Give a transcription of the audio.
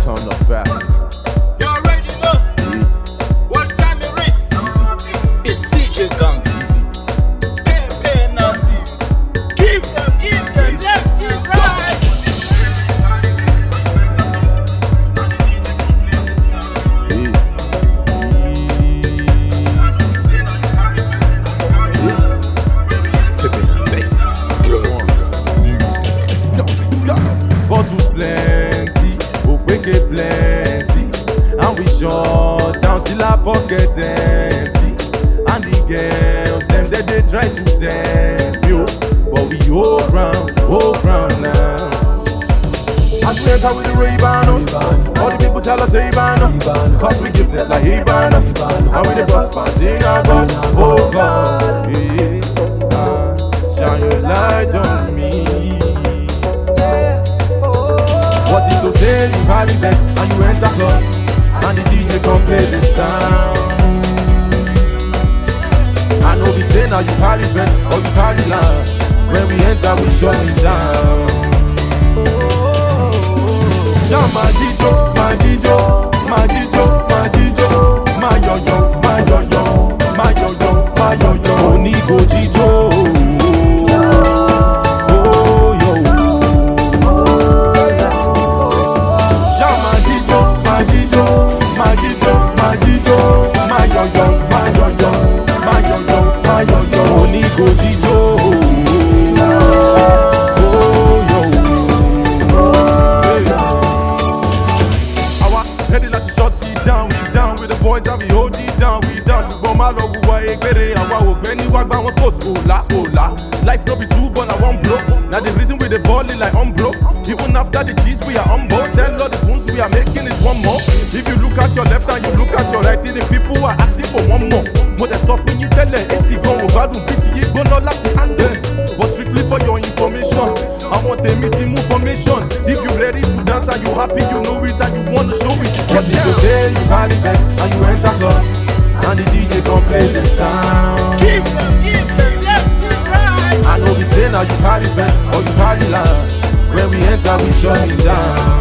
Turn up fast. You already know what time it is. It's DJ Gang. Pepe Nazi. Give them left, give right. Bottles plenty, Ogbeke plenty, and we shut down till our pocket empty. And the girls, them they try to tempt me, but we all ground now. As we enter with the Ray-Ban, all the people tell us hey ban, cause we give that like hey ban, and we the bus pass sing our God, oh God, yeah, shine your light on me. What if you say you carry bets and you enter club and the DJ come play the sound? I know we say now you carry bets or you carry last. When we enter we shut it down. Now my Dijo, my Dijo, my Dijo, my Dijo, my yo-yo, my yo-yo, my yo-yo, my yo-yo, Onigo Dijo. Boys have we hold it down, we down. Ṣùgbọ́n má lọ wùwà egbére. Àwa ògbẹ́ni wá gbá wọn scholar. Life no be too but I want broke. Now the reason we dey ballin' like broke. Even after the cheese we are on board. Tell all the tunes we are making is one more. If you look at your left and you look at your right, see the people are asking for one more. Mo dẹ̀ sọ fún yín tẹ́lẹ̀, èsì gan ò gbádùn bí ti yí gbóná láti handle. But strictly for your information, àwọn tèmi ti mú formation. If you ready to dance and you happy, you know it and you wanna show it. What if you say you carry bets and you enter club and the DJ come play the sound? Give them left, give right. I know we say now you carry bets or you carry last. When we enter we shut it down.